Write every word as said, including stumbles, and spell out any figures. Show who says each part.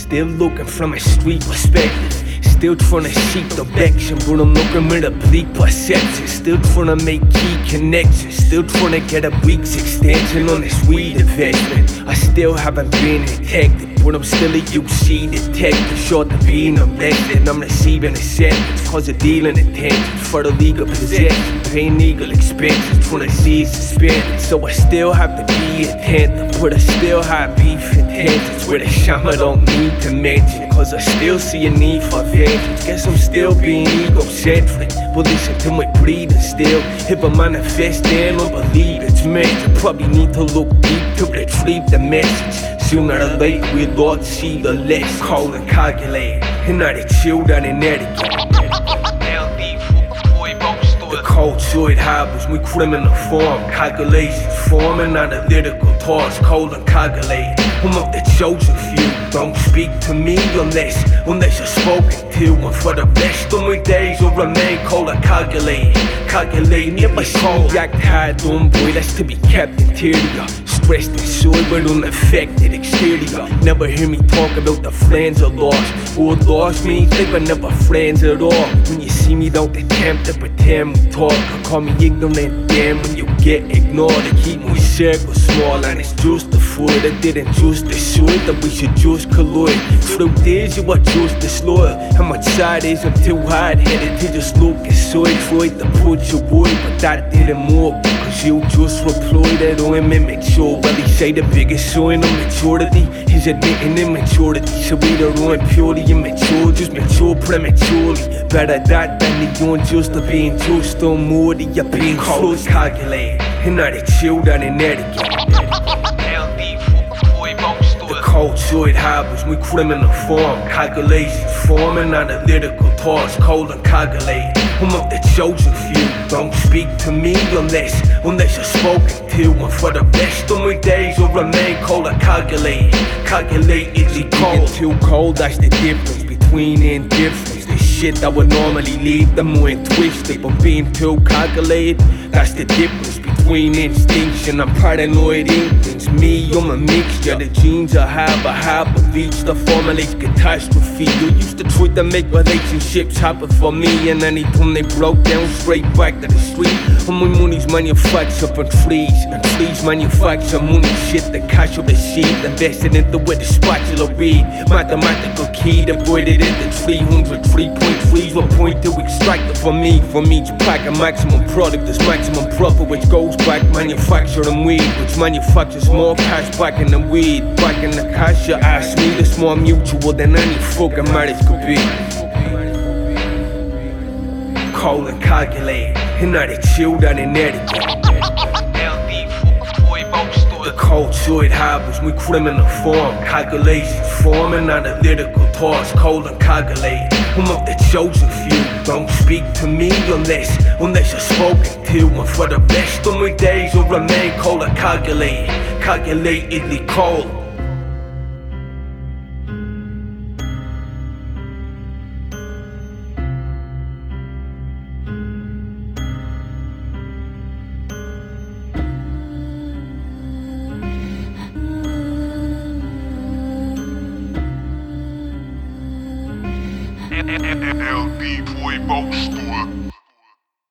Speaker 1: Still looking from a street perspective. Still tryna seek direction, but I'm looking with a bleak perception. Still tryna make key connections. Still tryna get a week's extension on this weed investment. I still haven't been detected, but I'm still a U C detective. Short of being arrested, I'm receiving a sentence cause of dealing attention for the legal possession, paying legal expenses, tryna see suspended. So I still have to be attentive, but I still have beef intentions where the shama don't need to mention, cause I still see a need for vengeance. Guess I'm still being egocentric, but listen to my breathing still. If I manifest then I believe it's meant. You probably need to look deep to retrieve the message. Sooner or later we'll all see the less. Call and calculate, and not the children in etiquette. The cold side harbors we criminal form. Calculations forming analytical thoughts. Cold and calculate, I'm of the chosen few. Don't speak to me unless, unless you're spoken to. And for the rest of my days will remain cold and calculate. Calculate, never cold. Act hard, dumb boy, that's to be kept interior. Stressed inside but unaffected exterior. Never hear me talk about the friends I lost. Who lost me, they were never friends at all. When you see me don't attempt to pretend we talk, or call me ignorant then when you get ignored. I keep my circle small and it's just the food. I didn't just decide that we should just collide. Truth is you are just disloyal. How much side is I'm too hard-headed to just look aside. Tried to put you away but that didn't work, cause you just replied that I'm immature. Well, they say the biggest sign of maturity is admitting immaturity. So either I'm purely immature, just mature prematurely. Better that than the unjust of being just or more than you're being close. Calculate, and not the children in etiquette. The cold side harbors we criminal form. Calculations forming analytical thoughts. Cold and calculate, I'm of the chosen few. Don't speak to me unless, unless you're spoken to. And for the rest of my days will remain cold and calculate. Calculate is it cold? Too cold, that's the difference between indifference. The shit that would normally leave them more twisted, but being too calculated, that's the difference between instinction and paranoid instincts. Me, I'm a mixture. The genes I have, I have but reached the formulate catastrophe. You used to try to make relationships happen for me, and anytime they broke down, straight back to the street. And my money's manufactured from trees, and trees manufacture money. Shit, the cash of the seed invested into where the spatula read. Mathematical key to put it into three hundred three point threes. What point to extract it from me? From each pack, a maximum product is maximum profit, which goes back manufacturing weed, which manufactures more cash back in the weed. Back in the cash, you ask me, it's more mutual than any fucking marriage could be. Cold and calculate, and not the children in etiquette. The cold side harbors we criminal form. Calculations forming analytical thoughts. Cold and calculate, I'm of the chosen few. Don't speak to me unless, unless you're spoken to. And for the rest of my days will remain cold and calculate. Calculatedly cold.
Speaker 2: L B Boy Bookstore.